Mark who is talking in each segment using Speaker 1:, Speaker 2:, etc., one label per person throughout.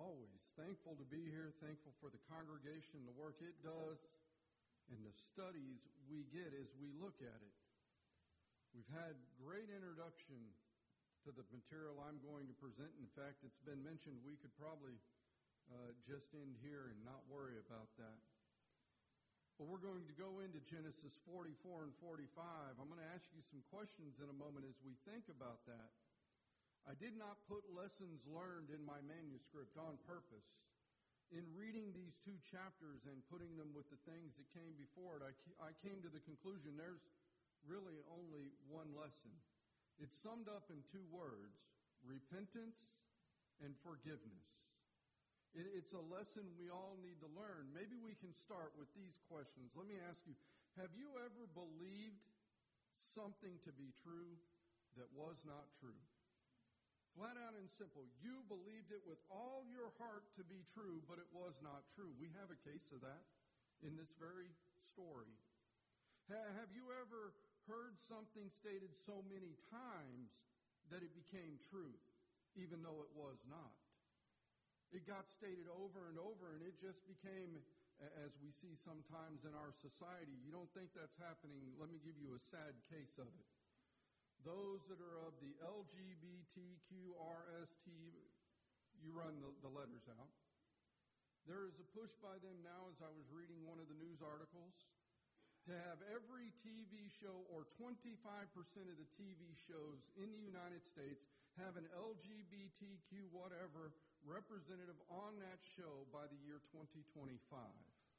Speaker 1: always thankful to be here, thankful for the congregation, the work it does, and the studies we get as we look at it. We've had great introduction to the material I'm going to present. In fact, it's been mentioned we could probably just end here and not worry about that. But we're going to go into Genesis 44 and 45. I'm going to ask you some questions in a moment as we think about that. I did not put lessons learned in my manuscript on purpose. In reading these two chapters and putting them with the things that came before it, I came to the conclusion there's really only one lesson. It's summed up in two words: repentance and forgiveness. It's a lesson we all need to learn. Maybe we can start with these questions. Let me ask you, have you ever believed something to be true that was not true? Flat out and simple. You believed it with all your heart to be true, but it was not true. We have a case of that in this very story. Have you ever heard something stated so many times that it became truth, even though it was not? It got stated over and over, and it just became, as we see sometimes in our society. You don't think that's happening? Let me give you a sad case of it. Those that are of the LGBTQRST, you run the letters out. There is a push by them now, as I was reading one of the news articles, to have every TV show, or 25% of the TV shows in the United States, have an LGBTQ whatever representative on that show by the year 2025.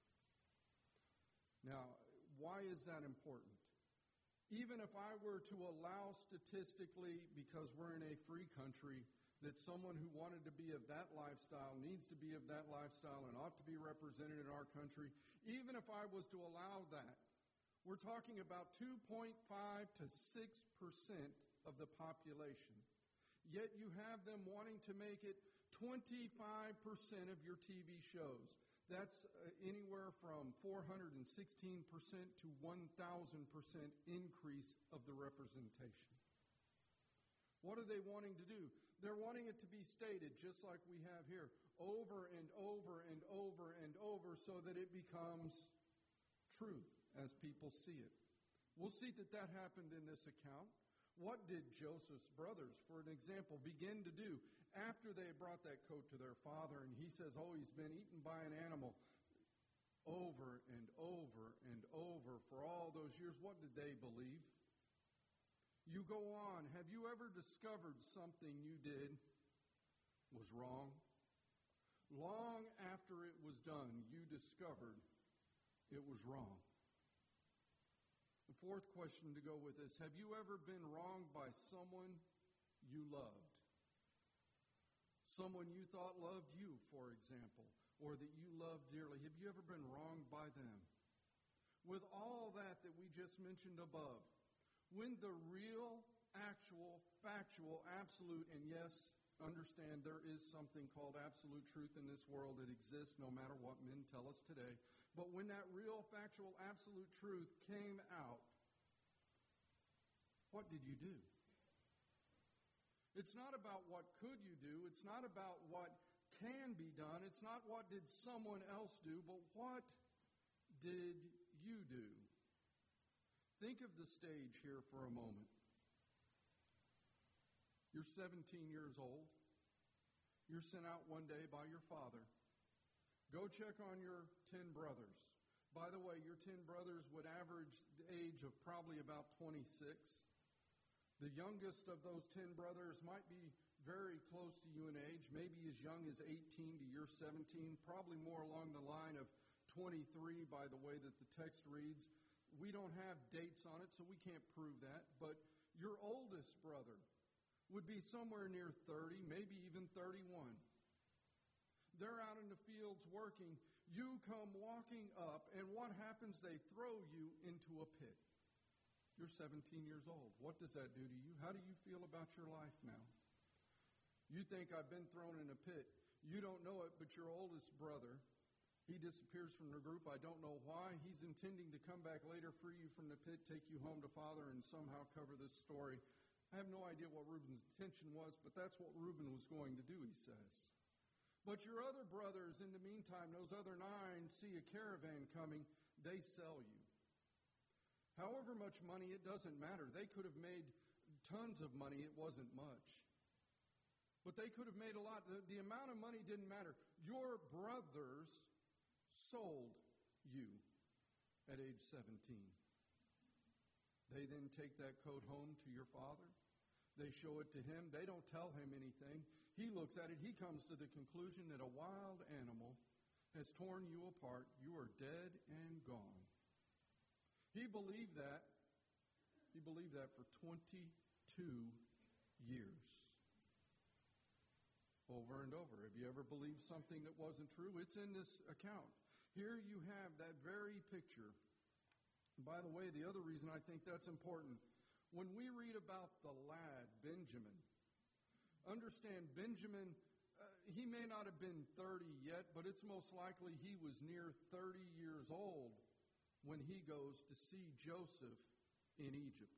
Speaker 1: Now, why is that important? Even if I were to allow statistically, because we're in a free country, that someone who wanted to be of that lifestyle needs to be of that lifestyle and ought to be represented in our country, even if I was to allow that, we're talking about 2.5 to 6% of the population. Yet you have them wanting to make it 25% of your TV shows. That's anywhere from 416% to 1,000% increase of the representation. What are they wanting to do? They're wanting it to be stated, just like we have here, over and over and over and over, so that it becomes truth as people see it. We'll see that happened in this account. What did Joseph's brothers, for an example, begin to do after they brought that coat to their father and he says, oh, he's been eaten by an animal? Over and over and over for all those years, what did they believe? You go on. Have you ever discovered something you did was wrong? Long after it was done, you discovered it was wrong. The fourth question to go with this: have you ever been wronged by someone you loved? Someone you thought loved you, for example, or that you loved dearly. Have you ever been wronged by them? With all that we just mentioned above, when the real, actual, factual, absolute, and yes, understand there is something called absolute truth in this world. It exists no matter what men tell us today. But when that real, factual, absolute truth came out, what did you do? It's not about what could you do. It's not about what can be done. It's not what did someone else do, but what did you do? Think of the stage here for a moment. You're 17 years old. You're sent out one day by your father. Go check on your 10 brothers. By the way, your 10 brothers would average the age of probably about 26. The youngest of those 10 brothers might be very close to you in age, maybe as young as 18 to your 17, probably more along the line of 23 by the way that the text reads. We don't have dates on it, so we can't prove that. But your oldest brother would be somewhere near 30, maybe even 31. They're out in the fields working. You come walking up, and what happens? They throw you into a pit. You're 17 years old. What does that do to you? How do you feel about your life now? You think, I've been thrown in a pit. You don't know it, but your oldest brother, he disappears from the group. I don't know why. He's intending to come back later, free you from the pit, take you home to Father, and somehow cover this story. I have no idea what Reuben's intention was, but that's what Reuben was going to do, he says. But your other brothers, in the meantime, those other 9, see a caravan coming, they sell you. However much money, it doesn't matter. They could have made tons of money. It wasn't much. But they could have made a lot. The amount of money didn't matter. Your brothers sold you at age 17. They then take that coat home to your father. They show it to him. They don't tell him anything. He looks at it. He comes to the conclusion that a wild animal has torn you apart. You are dead and gone. He believed that. He believed that for 22 years. Over and over. Have you ever believed something that wasn't true? It's in this account. Here you have that very picture. By the way, the other reason I think that's important, when we read about the lad, Benjamin, understand Benjamin, he may not have been 30 yet, but it's most likely he was near 30 years old when he goes to see Joseph in Egypt.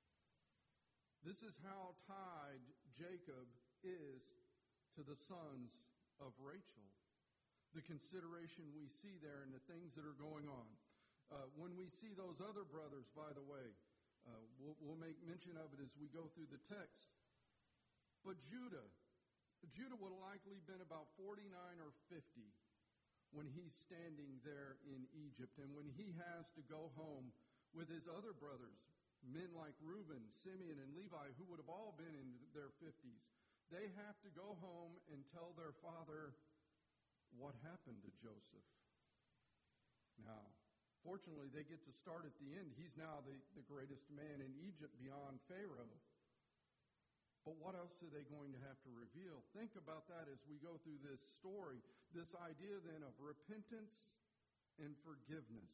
Speaker 1: This is how tied Jacob is to the sons of Rachel. The consideration we see there and the things that are going on. When we see those other brothers, by the way, we'll make mention of it as we go through the text. But Judah would have likely been about 49 or 50 when he's standing there in Egypt. And when he has to go home with his other brothers, men like Reuben, Simeon, and Levi, who would have all been in their 50s, they have to go home and tell their father what happened to Joseph. Now, fortunately, they get to start at the end. He's now the greatest man in Egypt beyond Pharaoh. But what else are they going to have to reveal? Think about that as we go through this story. This idea then of repentance and forgiveness.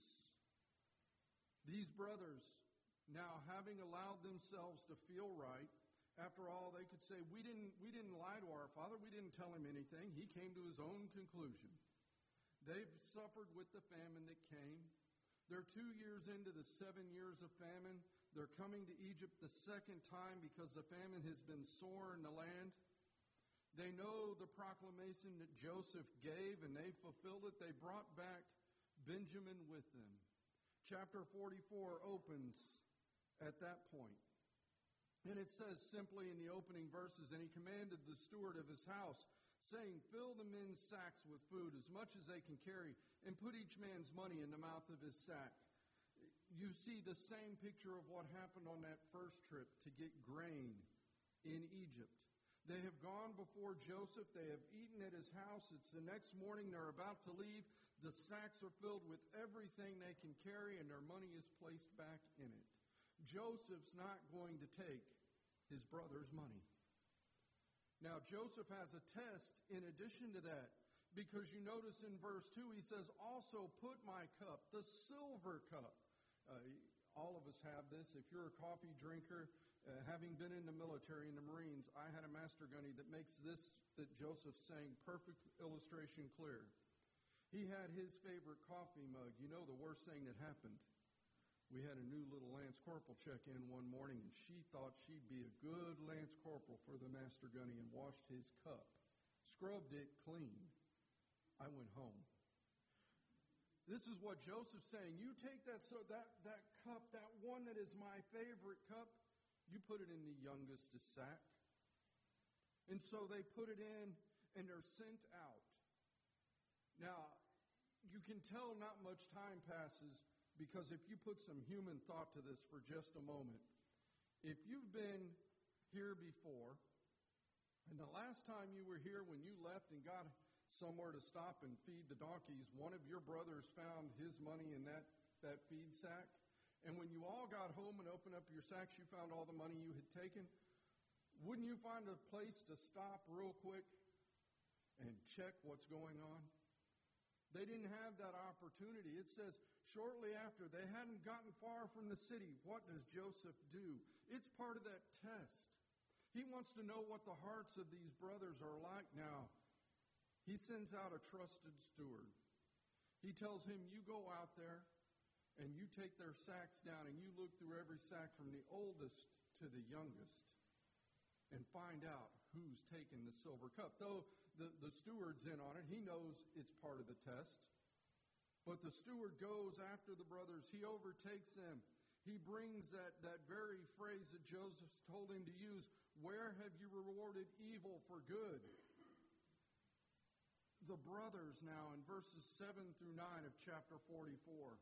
Speaker 1: These brothers, now having allowed themselves to feel right, after all, they could say, we didn't lie to our father. We didn't tell him anything. He came to his own conclusion. They've suffered with the famine that came. They're 2 years into the 7 years of famine. They're coming to Egypt the second time because the famine has been sore in the land. They know the proclamation that Joseph gave, and they fulfilled it. They brought back Benjamin with them. Chapter 44 opens at that point. And it says simply in the opening verses, and he commanded the steward of his house, saying, fill the men's sacks with food, as much as they can carry, and put each man's money in the mouth of his sack. You see the same picture of what happened on that first trip to get grain in Egypt. They have gone before Joseph. They have eaten at his house. It's the next morning. They're about to leave. The sacks are filled with everything they can carry, and their money is placed back in it. Joseph's not going to take his brother's money. Now, Joseph has a test in addition to that, because you notice in verse 2, he says, also put my cup, the silver cup. All of us have this. If you're a coffee drinker, having been in the military, in the Marines, I had a master gunny that makes this, that Joseph's saying, perfect illustration clear. He had his favorite coffee mug. You know the worst thing that happened. We had a new little Lance Corporal check in one morning, and she thought she'd be a good Lance Corporal for the master gunny and washed his cup. Scrubbed it clean. I went home. This is what Joseph's saying. You take that cup, that one that is my favorite cup, you put it in the youngest's sack. And so they put it in, and they're sent out. Now, you can tell not much time passes, because if you put some human thought to this for just a moment, if you've been here before, and the last time you were here when you left and got somewhere to stop and feed the donkeys, one of your brothers found his money in that feed sack, and when you all got home and opened up your sacks, you found all the money you had taken, wouldn't you find a place to stop real quick and check what's going on? They didn't have that opportunity. It says, shortly after, they hadn't gotten far from the city. What does Joseph do? It's part of that test. He wants to know what the hearts of these brothers are like now. He sends out a trusted steward. He tells him, you go out there and you take their sacks down and you look through every sack from the oldest to the youngest and find out who's taken the silver cup. Though the steward's in on it, he knows it's part of the test. But the steward goes after the brothers. He overtakes them. He brings that very phrase that Joseph told him to use, where have you rewarded evil for good? The brothers now in verses 7 through 9 of chapter 44.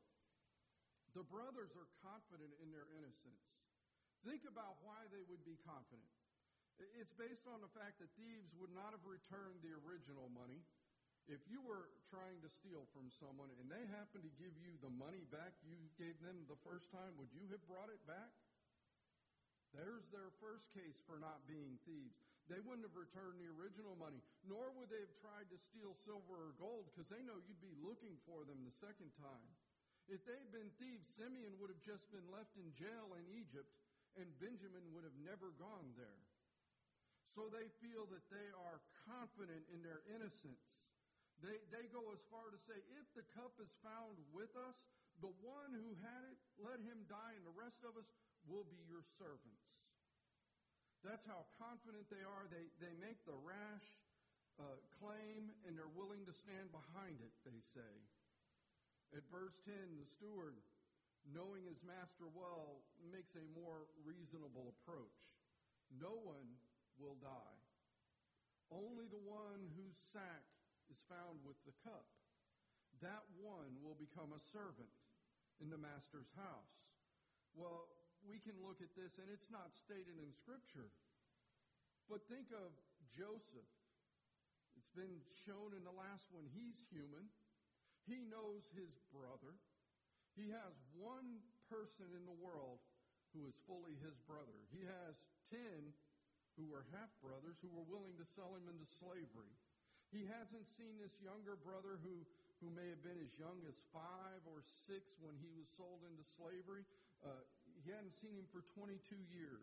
Speaker 1: The brothers are confident in their innocence. Think about why they would be confident. It's based on the fact that thieves would not have returned the original money. If you were trying to steal from someone and they happened to give you the money back you gave them the first time, would you have brought it back? There's their first case for not being thieves. They wouldn't have returned the original money, nor would they have tried to steal silver or gold because they know you'd be looking for them the second time. If they'd been thieves, Simeon would have just been left in jail in Egypt, and Benjamin would have never gone there. So they feel that they are confident in their innocence. They go as far to say, if the cup is found with us, the one who had it, let him die, and the rest of us will be your servants. That's how confident they are. They make the rash claim, and they're willing to stand behind it, they say. At verse 10, the steward, knowing his master well, makes a more reasonable approach. No one will die. Only the one whose sack is found with the cup. That one will become a servant in the master's house. Well, we can look at this, and it's not stated in Scripture. But think of Joseph. It's been shown in the last one. He's human. He knows his brother. He has one person in the world who is fully his brother. He has 10 who were half-brothers who were willing to sell him into slavery. He hasn't seen this younger brother who may have been as young as 5 or 6 when he was sold into slavery. He hadn't seen him for 22 years.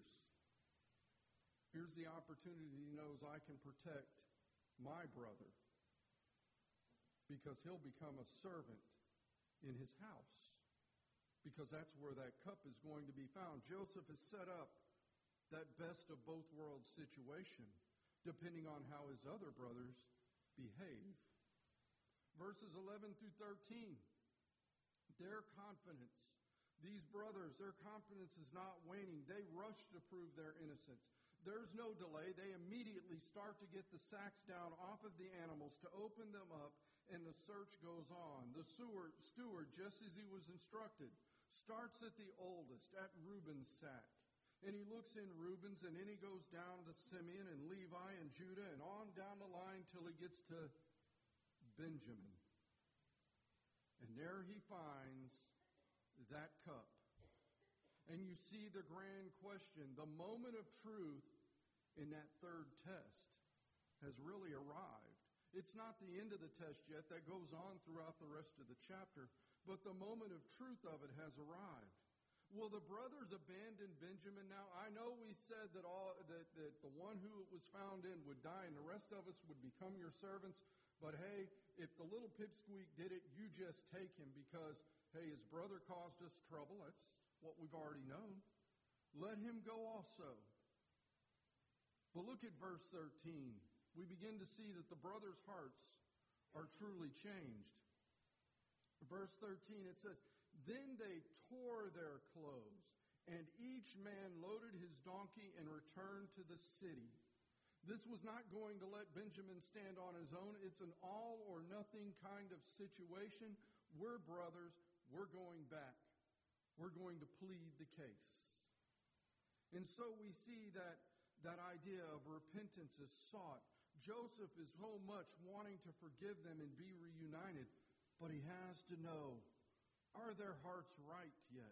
Speaker 1: Here's the opportunity. He knows I can protect my brother because he'll become a servant in his house, because that's where that cup is going to be found. Joseph has set up that best of both worlds situation, depending on how his other brothers behave. Verses 11 through 13, their confidence. These brothers, their confidence is not waning. They rush to prove their innocence. There's no delay. They immediately start to get the sacks down off of the animals to open them up, and the search goes on. The steward, just as he was instructed, starts at the oldest, at Reuben's sack. And he looks in Reuben's, and then he goes down to Simeon and Levi and Judah and on down the line till he gets to Benjamin. And there he finds that cup. And you see the grand question. The moment of truth in that third test has really arrived. It's not the end of the test yet. That goes on throughout the rest of the chapter. But the moment of truth of it has arrived. Will the brothers abandon Benjamin now? I know we said that the one who it was found in would die and the rest of us would become your servants. But hey, if the little pipsqueak did it, you just take him because, hey, his brother caused us trouble. That's what we've already known. Let him go also. But look at verse 13. We begin to see that the brothers' hearts are truly changed. Verse 13, it says, Then they tore their clothes, and each man loaded his donkey and returned to the city. This was not going to let Benjamin stand on his own. It's an all-or-nothing kind of situation. We're brothers. We're going back. We're going to plead the case. And so we see that idea of repentance is sought. Joseph is so much wanting to forgive them and be reunited, but he has to know, are their hearts right yet?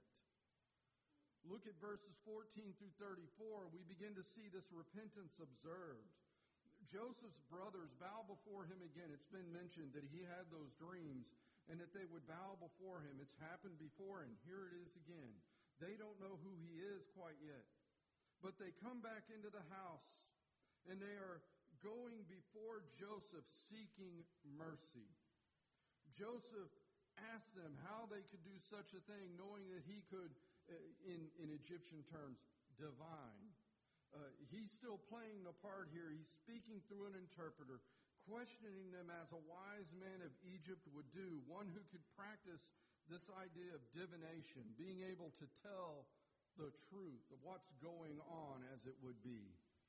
Speaker 1: Look at verses 14 through 34. We begin to see this repentance observed. Joseph's brothers bow before him again. It's been mentioned that he had those dreams and that they would bow before him. It's happened before, and here it is again. They don't know who he is quite yet. But they come back into the house, and they are going before Joseph seeking mercy. Joseph asked them how they could do such a thing, knowing that he could, in Egyptian terms, divine. He's still playing the part here. He's speaking through an interpreter, questioning them as a wise man of Egypt would do, one who could practice this idea of divination, being able to tell the truth of what's going on as it would be.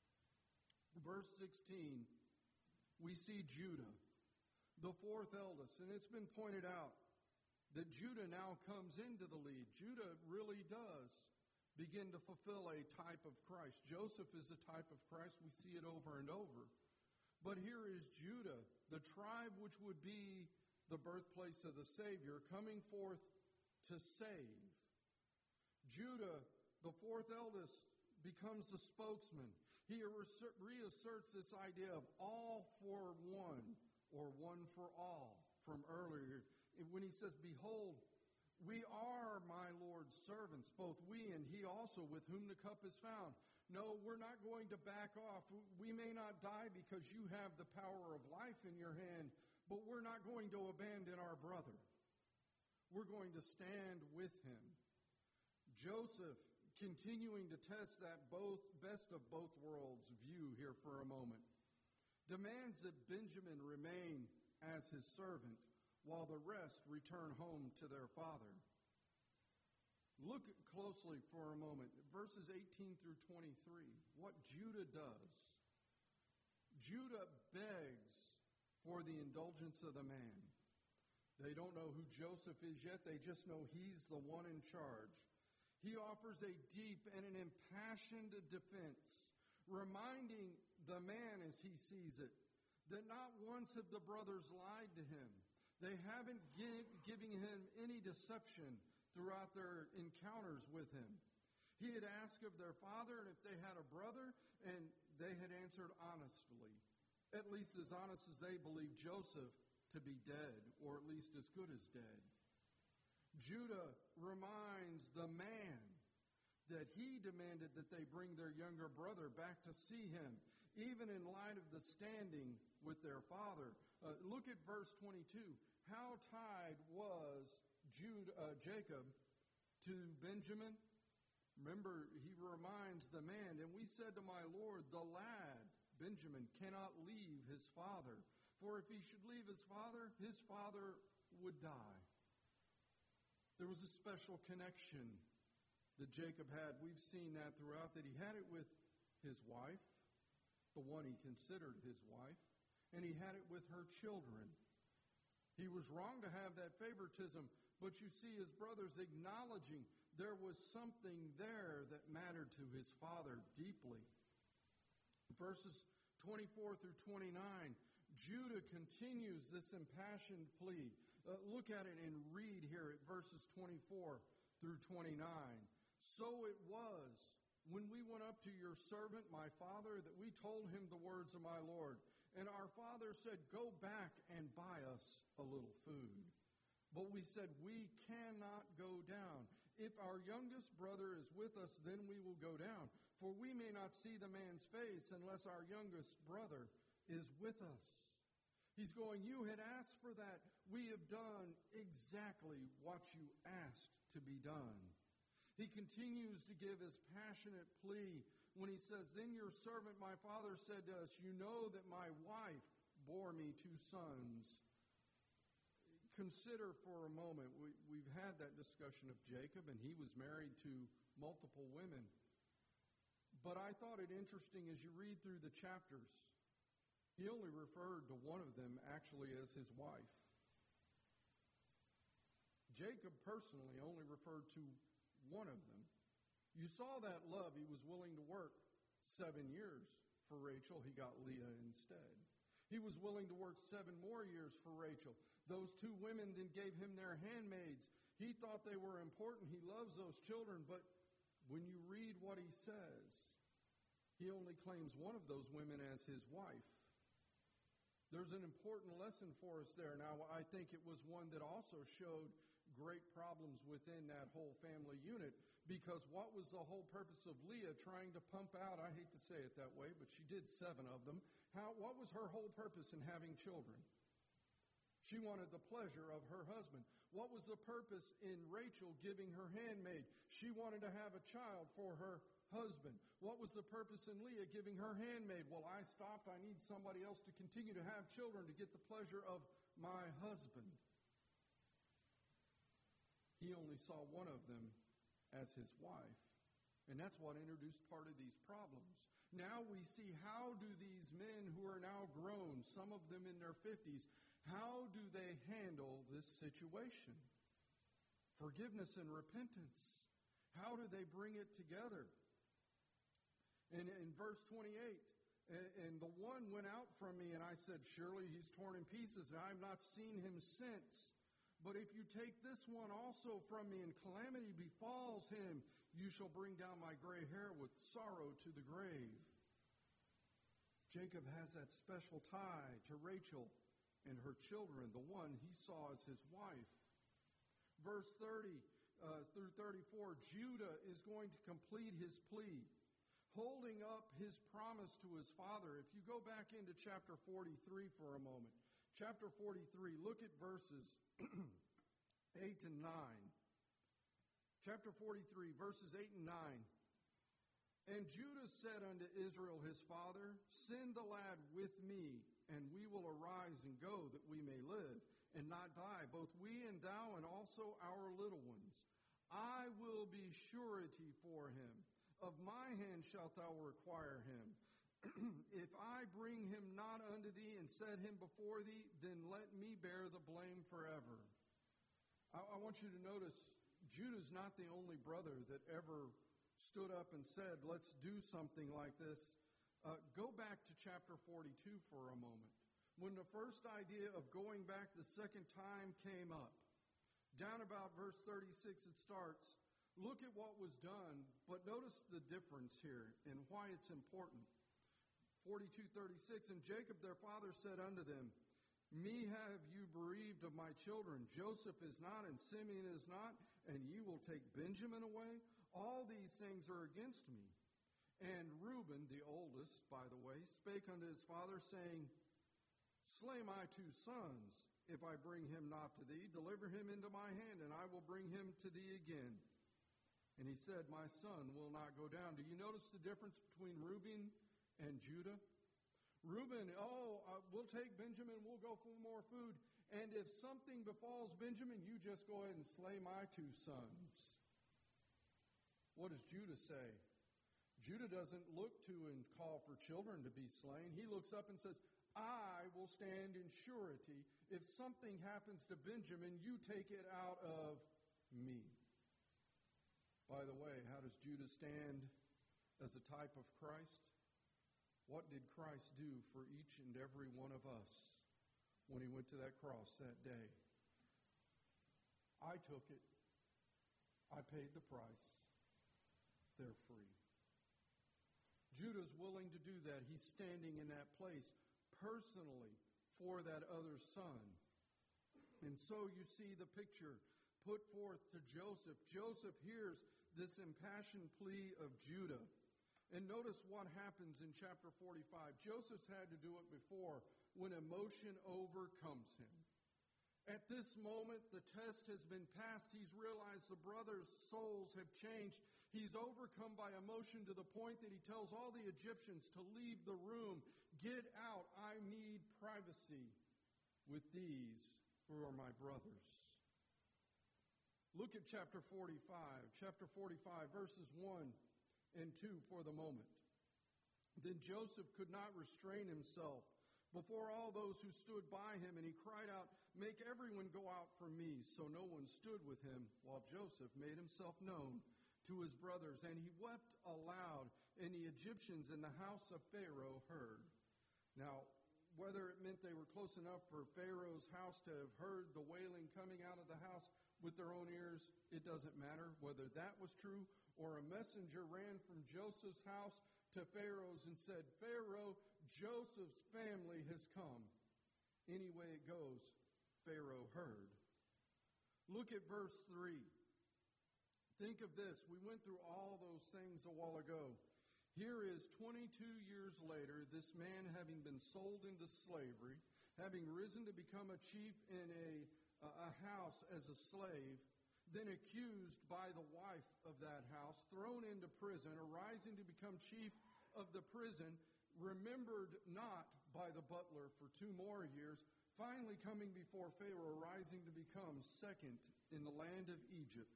Speaker 1: Verse 16, we see Judah, the fourth eldest, and it's been pointed out that Judah now comes into the lead. Judah really does begin to fulfill a type of Christ. Joseph is a type of Christ. We see it over and over. But here is Judah, the tribe which would be the birthplace of the Savior, coming forth to save. Judah, the fourth eldest, becomes the spokesman. He reasserts this idea of all for one, or one for all, from earlier, when he says, "Behold, we are my Lord's servants, both we and he also with whom the cup is found." No, we're not going to back off. We may not die because you have the power of life in your hand, but we're not going to abandon our brother. We're going to stand with him. Joseph, continuing to test that best of both worlds view here for a moment, demands that Benjamin remain as his servant while the rest return home to their father. Look closely for a moment, verses 18 through 23, what Judah does. Judah begs for the indulgence of the man. They don't know who Joseph is yet. They just know he's the one in charge. He offers a deep and an impassioned defense, reminding the man as he sees it that not once have the brothers lied to him. They haven't given him any deception throughout their encounters with him. He had asked of their father and if they had a brother, and they had answered honestly, at least as honest as they believed Joseph to be dead, or at least as good as dead. Judah reminds the man that he demanded that they bring their younger brother back to see him, even in light of the standing with their father. Look at verse 22. How tied was Jacob to Benjamin? Remember, he reminds the man, "And we said to my Lord, the lad, Benjamin, cannot leave his father. For if he should leave his father would die." There was a special connection that Jacob had. We've seen that throughout, that he had it with his wife, the one he considered his wife, and he had it with her children. He was wrong to have that favoritism, but you see his brothers acknowledging there was something there that mattered to his father deeply. Verses 24 through 29, Judah continues this impassioned plea. Look at it and read here at verses 24 through 29. "So it was, when we went up to your servant, my father, that we told him the words of my Lord. And our father said, 'Go back and buy us a little food.' But we said, 'We cannot go down. If our youngest brother is with us, then we will go down. For we may not see the man's face unless our youngest brother is with us.'" He's going, "You had asked for that. We have done exactly what you asked to be done." He continues to give his passionate plea when he says, "Then your servant, my father, said to us, 'You know that my wife bore me 2 sons.'" Consider for a moment, we've had that discussion of Jacob, and he was married to multiple women. But I thought it interesting as you read through the chapters, he only referred to one of them actually as his wife. Jacob personally only referred to one of them. You saw that love. He was willing to work 7 years for Rachel. He got Leah instead. He was willing to work 7 more years for Rachel. Those 2 women then gave him their handmaids. He thought they were important. He loves those children. But when you read what he says, he only claims one of those women as his wife. There's an important lesson for us there. Now, I think it was one that also showed great problems within that whole family unit, because what was the whole purpose of Leah trying to pump out, I hate to say it that way, but she did 7 of them. What was her whole purpose in having children? She wanted the pleasure of her husband. What was the purpose in Rachel giving her handmaid? She wanted to have a child for her husband. What was the purpose in Leah giving her handmaid? Well, I stopped. I need somebody else to continue to have children to get the pleasure of my husband. He only saw one of them as his wife. And that's what introduced part of these problems. Now we see, how do these men who are now grown, some of them in their 50s, how do they handle this situation? Forgiveness and repentance. How do they bring it together? And in verse 28, and the one went out from me, and I said, surely he's torn in pieces, and I have not seen him since. But if you take this one also from me, and calamity befalls him, you shall bring down my gray hair with sorrow to the grave. Jacob has that special tie to Rachel and her children, the one he saw as his wife. Verse 30 through 34, Judah is going to complete his plea, holding up his promise to his father. If you go back into chapter 43 for a moment, chapter 43, look at verses 8 and 9. Chapter 43, verses 8 and 9. And Judah said unto Israel his father, send the lad with me, and we will arise and go, that we may live, and not die, both we and thou, and also our little ones. I will be surety for him. Of my hand shalt thou require him. If I bring him not unto thee, and set him before thee, then let me bear the blame forever. I want you to notice, Judah's not the only brother that ever stood up and said, let's do something like this. Go back to chapter 42 for a moment. When the first idea of going back the second time came up, down about verse 36 it starts, look at what was done, but notice the difference here and why it's important. 42:36, and Jacob their father said unto them, me have you bereaved of my children. Joseph is not, and Simeon is not, and ye will take Benjamin away? All these things are against me. And Reuben, the oldest, by the way, spake unto his father, saying, slay my two sons, if I bring him not to thee. Deliver him into my hand, and I will bring him to thee again. And he said, my son will not go down. Do you notice the difference between Reuben and Judah? Reuben, we'll take Benjamin, we'll go for more food. And if something befalls Benjamin, you just go ahead and slay my two sons. What does Judah say? Judah doesn't look to and call for children to be slain. He looks up and says, I will stand in surety. If something happens to Benjamin, you take it out of me. By the way, how does Judah stand as a type of Christ? What did Christ do for each and every one of us when he went to that cross that day? I took it. I paid the price. They're free. Judah's willing to do that. He's standing in that place personally for that other son. And so you see the picture put forth to Joseph. Joseph hears this impassioned plea of Judah. And notice what happens in chapter 45. Joseph's had to do it before when emotion overcomes him. At this moment, the test has been passed. He's realized the brothers' souls have changed. He's overcome by emotion to the point that he tells all the Egyptians to leave the room. Get out. I need privacy with these who are my brothers. Look at chapter 45. Chapter 45, verses 1 and 2 for the moment. Then Joseph could not restrain himself before all those who stood by him, and he cried out, make everyone go out from me. So no one stood with him, while Joseph made himself known to his brothers. And he wept aloud, and the Egyptians in the house of Pharaoh heard. Now, whether it meant they were close enough for Pharaoh's house to have heard the wailing coming out of the house with their own ears, it doesn't matter. Whether that was true, or a messenger ran from Joseph's house to Pharaoh's and said, Pharaoh, Joseph's family has come. Any way it goes, Pharaoh heard. Look at verse 3. Think of this. We went through all those things a while ago. Here is 22 years later, this man having been sold into slavery, having risen to become a chief in a house as a slave, then accused by the wife of that house, thrown into prison, arising to become chief of the prison, remembered not by the butler for 2 more years, finally coming before Pharaoh, rising to become second in the land of Egypt.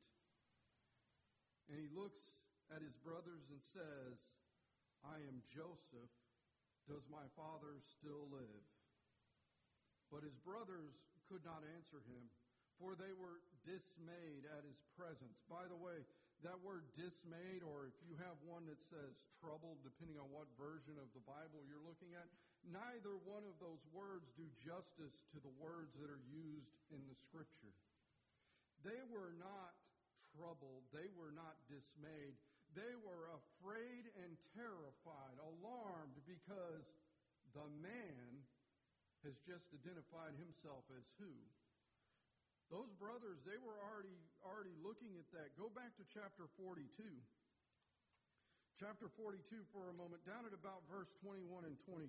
Speaker 1: And he looks at his brothers and says, I am Joseph. Does my father still live? But his brothers could not answer him, for they were dismayed at his presence. By the way, that word dismayed, or if you have one that says troubled, depending on what version of the Bible you're looking at, neither one of those words do justice to the words that are used in the Scripture. They were not troubled. They were not dismayed. They were afraid and terrified, alarmed, because the man has just identified himself as who? Those brothers, they were already looking at that. Go back to chapter 42. Chapter 42 for a moment, down at about verse 21 and 22.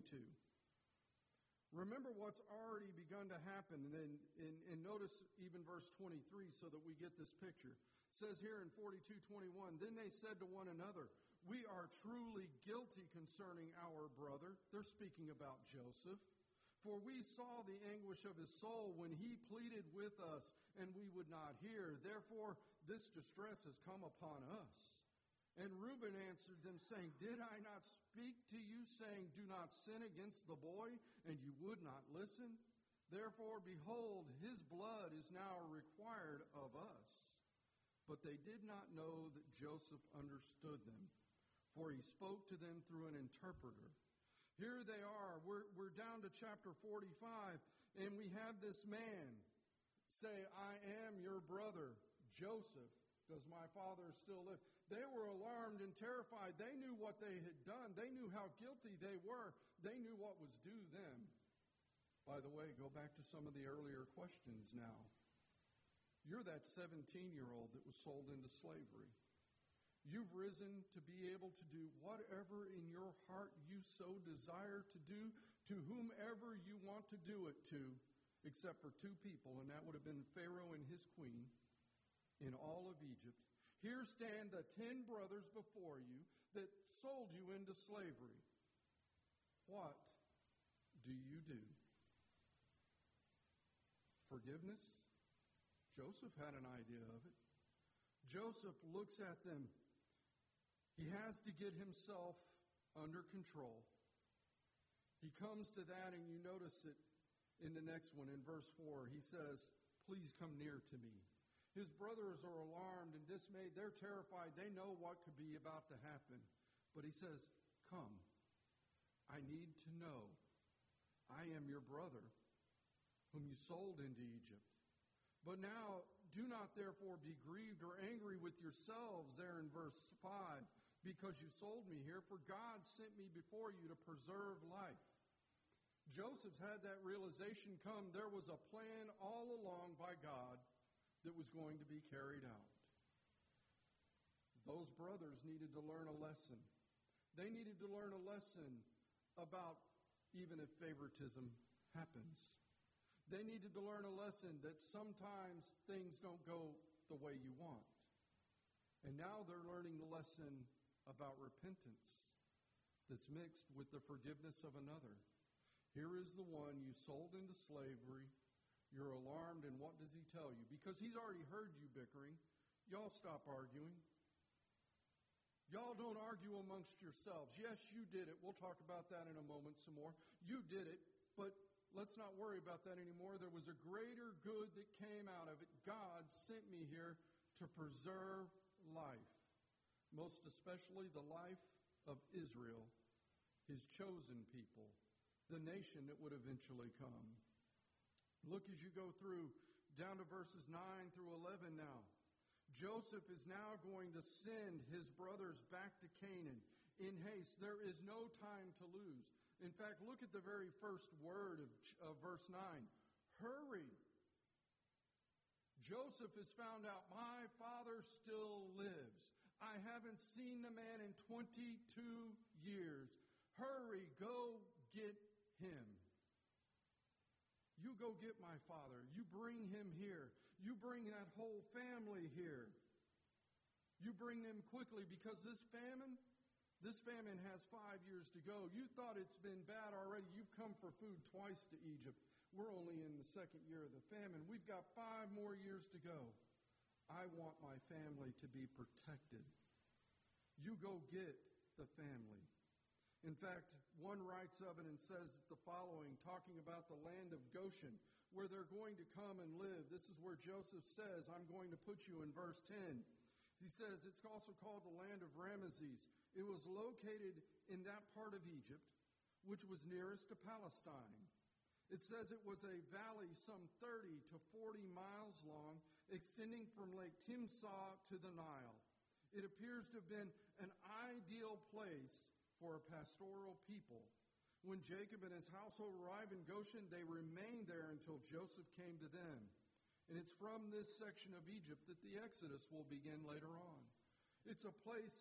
Speaker 1: Remember what's already begun to happen, and notice even verse 23 so that we get this picture. It says here in 42:21, then they said to one another, we are truly guilty concerning our brother. They're speaking about Joseph. For we saw the anguish of his soul when he pleaded with us, and we would not hear. Therefore, this distress has come upon us. And Reuben answered them, saying, did I not speak to you, saying, do not sin against the boy, and you would not listen? Therefore, behold, his blood is now required of us. But they did not know that Joseph understood them, for he spoke to them through an interpreter. Here they are. We're down to chapter 45, and we have this man say, I am your brother, Joseph. Does my father still live? They were alarmed and terrified. They knew what they had done. They knew how guilty they were. They knew what was due them. By the way, go back to some of the earlier questions now. You're that 17-year-old that was sold into slavery. You've risen to be able to do whatever in your heart you so desire to do to whomever you want to do it to, except for 2 people, and that would have been Pharaoh and his queen in all of Egypt. Here stand the 10 brothers before you that sold you into slavery. What do you do? Forgiveness? Joseph had an idea of it. Joseph looks at them. He has to get himself under control. He comes to that, and you notice it in the next one, in verse 4. He says, please come near to me. His brothers are alarmed and dismayed. They're terrified. They know what could be about to happen. But he says, come. I need to know. I am your brother, whom you sold into Egypt. But now, do not therefore be grieved or angry with yourselves, there in verse 5, because you sold me here, for God sent me before you to preserve life. Joseph's had that realization come. There was a plan all along by God that was going to be carried out. Those brothers needed to learn a lesson. They needed to learn a lesson about even if favoritism happens. They needed to learn a lesson that sometimes things don't go the way you want. And now they're learning the lesson about repentance that's mixed with the forgiveness of another. Here is the one you sold into slavery. You're alarmed, and what does he tell you? Because he's already heard you bickering. Y'all stop arguing. Y'all don't argue amongst yourselves. Yes, you did it. We'll talk about that in a moment some more. You did it, but let's not worry about that anymore. There was a greater good that came out of it. God sent me here to preserve life, most especially the life of Israel, his chosen people, the nation that would eventually come. Look as you go through, down to verses 9 through 11 now. Joseph is now going to send his brothers back to Canaan in haste. There is no time to lose. In fact, look at the very first word of verse 9. Hurry. Joseph has found out, my father still lives. I haven't seen the man in 22 years. Hurry, go get him. You go get my father. You bring him here. You bring that whole family here. You bring them quickly because this famine has 5 years to go. You thought it's been bad already. You've come for food twice to Egypt. We're only in the second year of the famine. We've got 5 more years to go. I want my family to be protected. You go get the family. In fact, one writes of it and says the following, talking about the land of Goshen, where they're going to come and live. This is where Joseph says, I'm going to put you in verse 10. He says it's also called the land of Ramesses. It was located in that part of Egypt, which was nearest to Palestine. It says it was a valley some 30 to 40 miles long, extending from Lake Timsah to the Nile. It appears to have been an ideal place for a pastoral people. When Jacob and his household arrived in Goshen, they remained there until Joseph came to them. And it's from this section of Egypt that the Exodus will begin later on. It's a place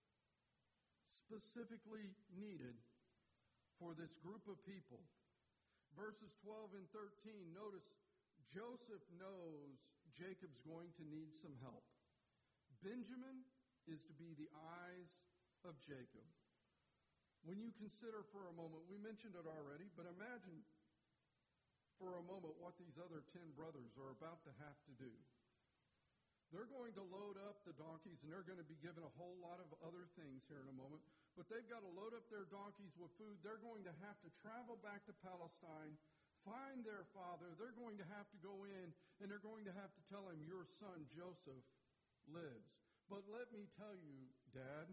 Speaker 1: specifically needed for this group of people. Verses 12 and 13, notice Joseph knows Jacob's going to need some help. Benjamin is to be the eyes of Jacob. When you consider for a moment, we mentioned it already, but imagine for a moment what these other 10 brothers are about to have to do. They're going to load up the donkeys, and they're going to be given a whole lot of other things here in a moment, but they've got to load up their donkeys with food. They're going to have to travel back to Palestine, find their father. They're going to have to go in, and they're going to have to tell him, your son Joseph lives. But let me tell you, Dad,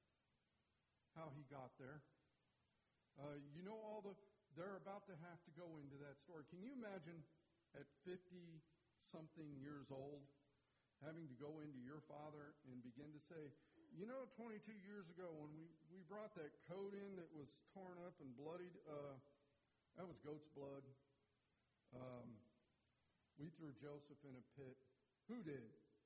Speaker 1: how he got there. You know they're about to have to go into that story. Can you imagine at 50-something years old having to go into your father and begin to say, 22 years ago when we brought that coat in that was torn up and bloodied, that was goat's blood. We threw Joseph in a pit. Who did?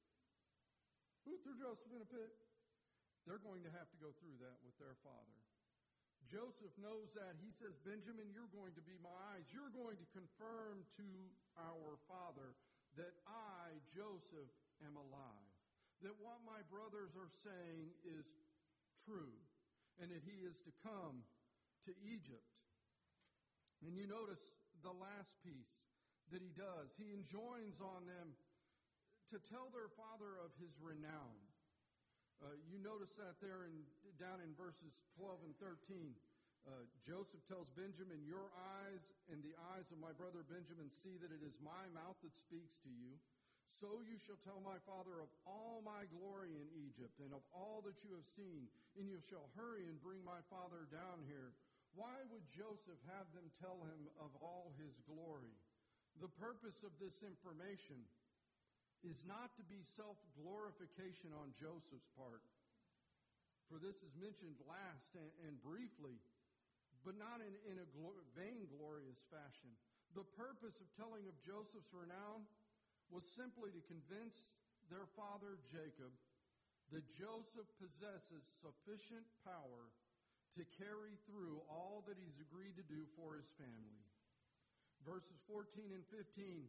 Speaker 1: Who threw Joseph in a pit? They're going to have to go through that with their father. Joseph knows that. He says, Benjamin, you're going to be my eyes. You're going to confirm to our father that I, Joseph, am alive. That what my brothers are saying is true. And that he is to come to Egypt. And you notice the last piece that he does. He enjoins on them to tell their father of his renown. You notice that there down in verses 12 and 13. Joseph tells Benjamin, your eyes and the eyes of my brother Benjamin see that it is my mouth that speaks to you. So you shall tell my father of all my glory in Egypt and of all that you have seen, and you shall hurry and bring my father down here. Why would Joseph have them tell him of all his glory? The purpose of this information is not to be self-glorification on Joseph's part. For this is mentioned last and briefly, but not in a vainglorious fashion. The purpose of telling of Joseph's renown was simply to convince their father Jacob that Joseph possesses sufficient power to carry through all that he's agreed to do for his family. Verses 14 and 15,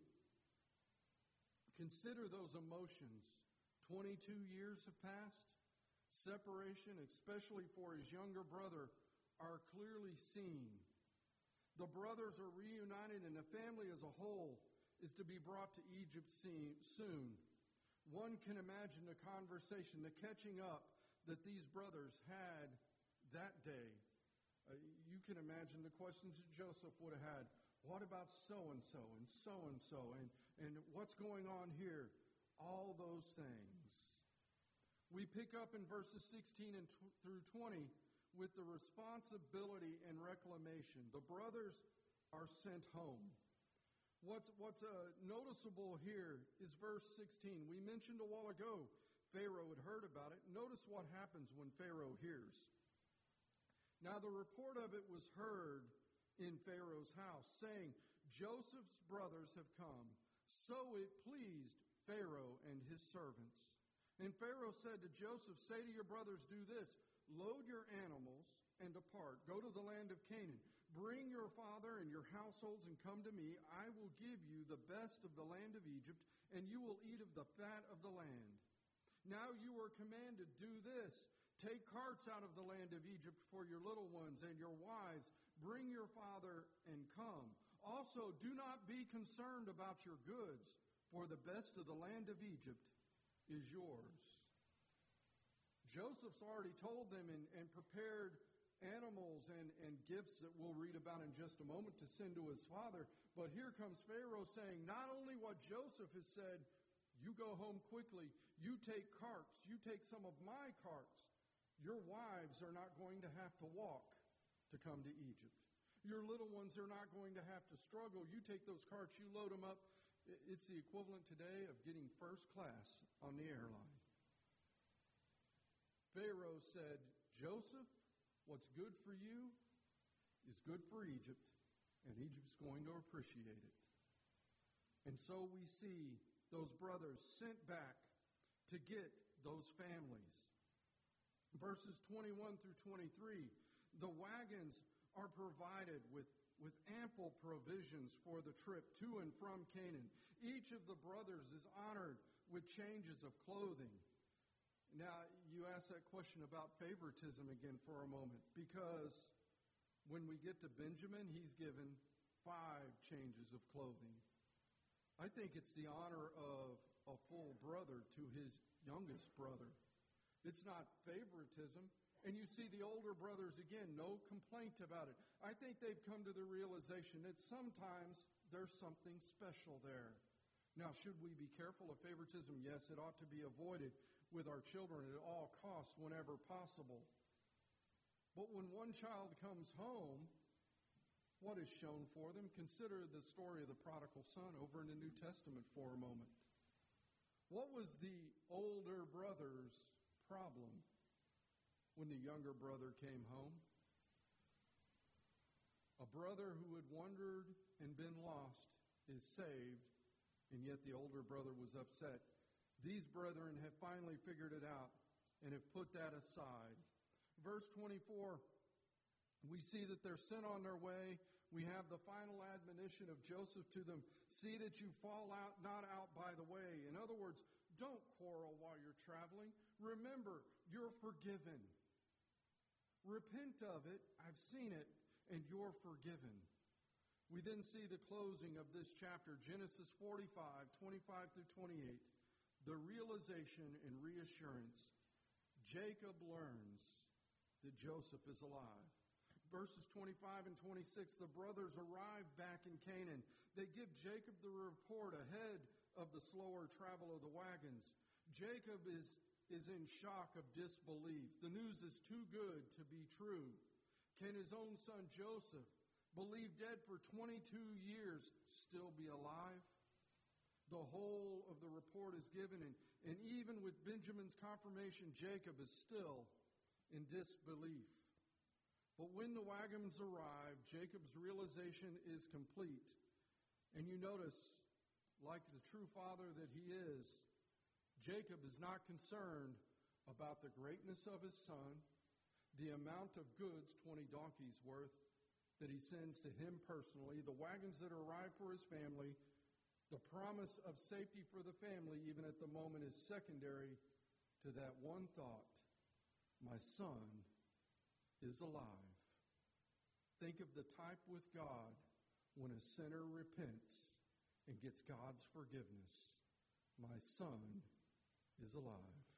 Speaker 1: consider those emotions. 22 years have passed. Separation, especially for his younger brother, are clearly seen. The brothers are reunited, and the family as a whole is to be brought to Egypt soon. One can imagine the conversation, the catching up that these brothers had that day. You can imagine the questions that Joseph would have had. What about so-and-so and so-and-so and what's going on here? All those things. We pick up in verses 16 and through 20 with the responsibility and reclamation. The brothers are sent home. What's noticeable here is verse 16. We mentioned a while ago Pharaoh had heard about it. Notice what happens when Pharaoh hears. Now the report of it was heard in Pharaoh's house, saying, Joseph's brothers have come. So it pleased Pharaoh and his servants. And Pharaoh said to Joseph, say to your brothers, do this, load your animals and depart. Go to the land of Canaan. Bring your father and your households and come to me. I will give you the best of the land of Egypt, and you will eat of the fat of the land. Now you are commanded, do this. Take carts out of the land of Egypt for your little ones and your wives. Bring your father and come. Also, do not be concerned about your goods, for the best of the land of Egypt is yours. Joseph's already told them and prepared animals and gifts that we'll read about in just a moment to send to his father. But here comes Pharaoh saying, not only what Joseph has said, you go home quickly, you take carts, you take some of my carts. Your wives are not going to have to walk to come to Egypt. Your little ones are not going to have to struggle. You take those carts, you load them up. It's the equivalent today of getting first class on the airline. Pharaoh said, Joseph, what's good for you is good for Egypt, and Egypt's going to appreciate it. And so we see those brothers sent back to get those families. Verses 21 through 23, the wagons are provided with ample provisions for the trip to and from Canaan. Each of the brothers is honored with changes of clothing. Now, you ask that question about favoritism again for a moment, because when we get to Benjamin, he's given 5 changes of clothing. I think it's the honor of a full brother to his youngest brother. It's not favoritism. And you see the older brothers, again, no complaint about it. I think they've come to the realization that sometimes there's something special there. Now, should we be careful of favoritism? Yes, it ought to be avoided with our children at all costs whenever possible. But when one child comes home, what is shown for them? Consider the story of the prodigal son over in the New Testament for a moment. What was the older brother's problem when the younger brother came home? A brother who had wandered and been lost is saved, and yet the older brother was upset. These brethren have finally figured it out and have put that aside. Verse 24, we see that they're sent on their way. We have the final admonition of Joseph to them. See that you fall out, not out by the way. In other words, don't quarrel while you're traveling. Remember, you're forgiven. Repent of it. I've seen it, and you're forgiven. We then see the closing of this chapter, Genesis 45, 25 through 28. The realization and reassurance. Jacob learns that Joseph is alive. Verses 25 and 26, the brothers arrive back in Canaan. They give Jacob the report ahead of the slower travel of the wagons. Jacob is in shock of disbelief. The news is too good to be true. Can his own son Joseph, believed dead for 22 years, still be alive? The whole of the report is given, and even with Benjamin's confirmation, Jacob is still in disbelief. But when the wagons arrive, Jacob's realization is complete. And you notice, like the true father that he is, Jacob is not concerned about the greatness of his son, the amount of goods, 20 donkeys worth, that he sends to him personally, the wagons that arrive for his family. The promise of safety for the family, even at the moment, is secondary to that one thought: my son is alive. Think of the type with God when a sinner repents and gets God's forgiveness. My son is alive.